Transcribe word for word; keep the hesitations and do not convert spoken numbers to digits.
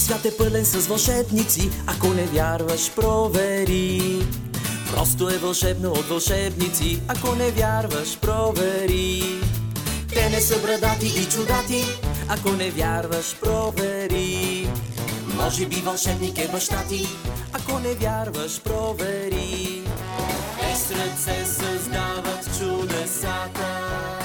свят е пълен с вълшебници, ако не вярваш, провери. Просто е вълшебно от вълшебници, ако не вярваш, провери. Те не са брадати и чудати, ако не вярваш, провери. Може би вълшебник е баща ти, ако не вярваш, провери. Без ръце създават чудесата.